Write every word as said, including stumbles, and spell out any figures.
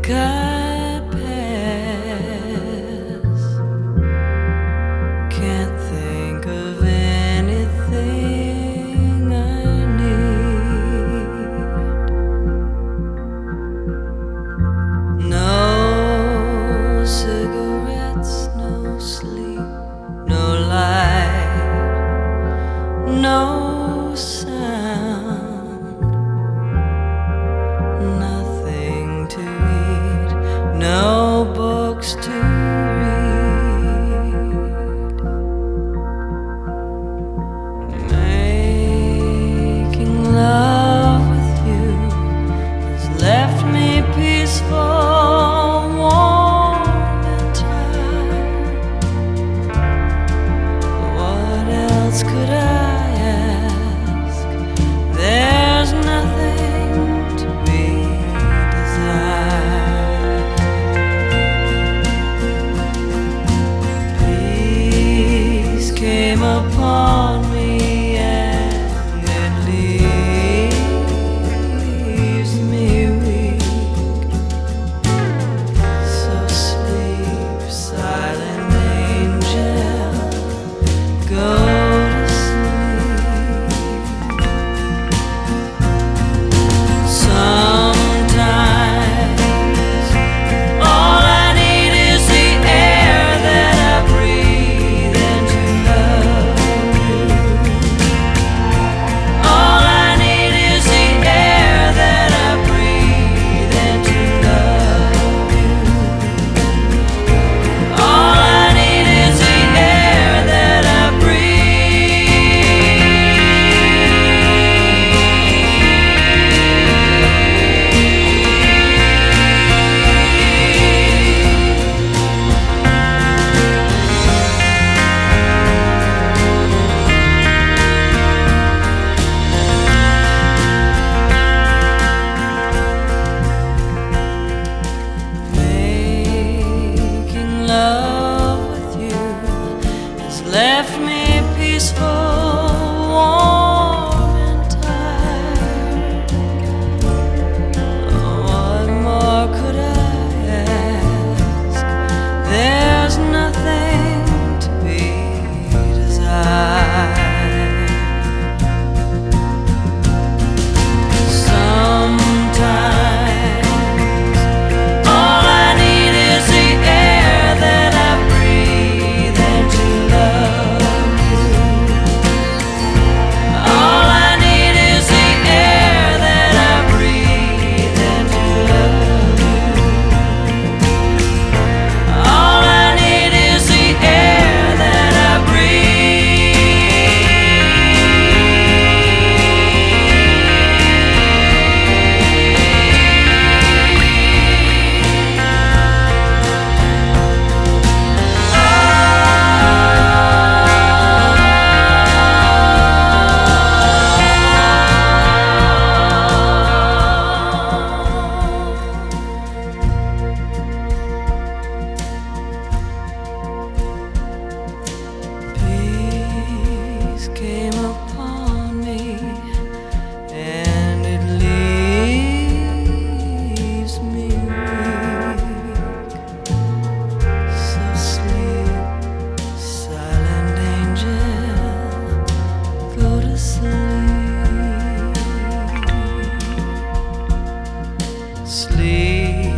I pass, can't think of anything I need. No cigarettes, no sleep, no light, no sound, nothing to eat, no books to read. Making love with you has left me peaceful, warm and tired. What else could I ask? There's nothing to be desired. Peace came upon me and it leaves me weak. So sleep, silent angel, go to sleep. Sometimes all I need is the air that I breathe and to love you. All I need is the air that I breathe and to love you. All I need is the air that I Making love with you has left me peaceful, warm and tired. What more could I ask? There's nothing to be desired. Sometimes all I need is the air that I breathe and to love you. All I need is the air that I breathe and to love you. All I need is the air that I Peace came upon me and it leaves me weak. So sleep, silent angel, go to sleep. Sleep.